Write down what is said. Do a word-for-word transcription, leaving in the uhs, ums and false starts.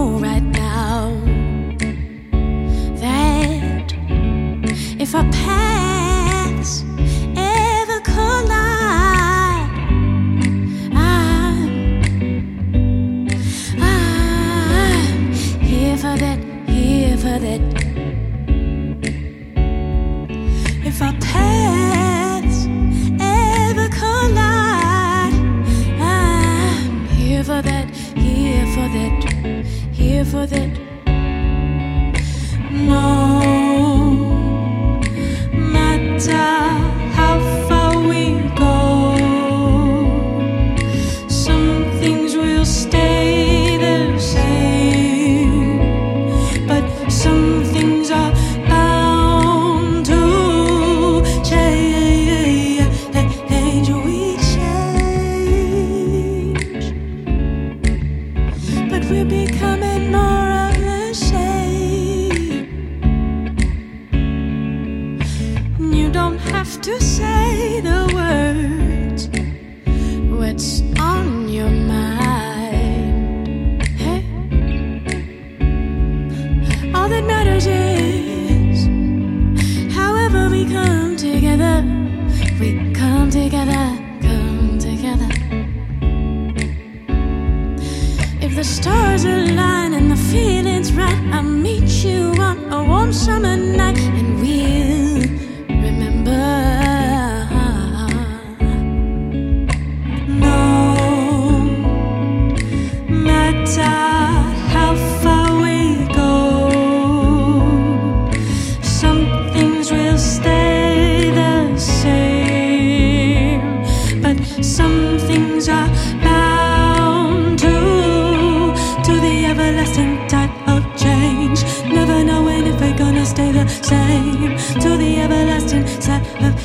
know right now that if our paths ever collide, I'm, I'm here for that, here for that. If our paths ever collide, I'm here for that, here for that, here for that. No matter how far we go, some things will stay the same, but some things are bound to change. We change, but we're becoming more of the same. You don't have to say the words, what's on your mind. Hey, all that matters is however we come together, we come together, come together. If the stars align and the feeling's right, I'll meet you on a warm summer night, and we'll remember. No matter how far we go, some things will stay the same, but some things are bound to to the everlasting tide of change. Never knowing if we're gonna stay the same, to the everlasting side of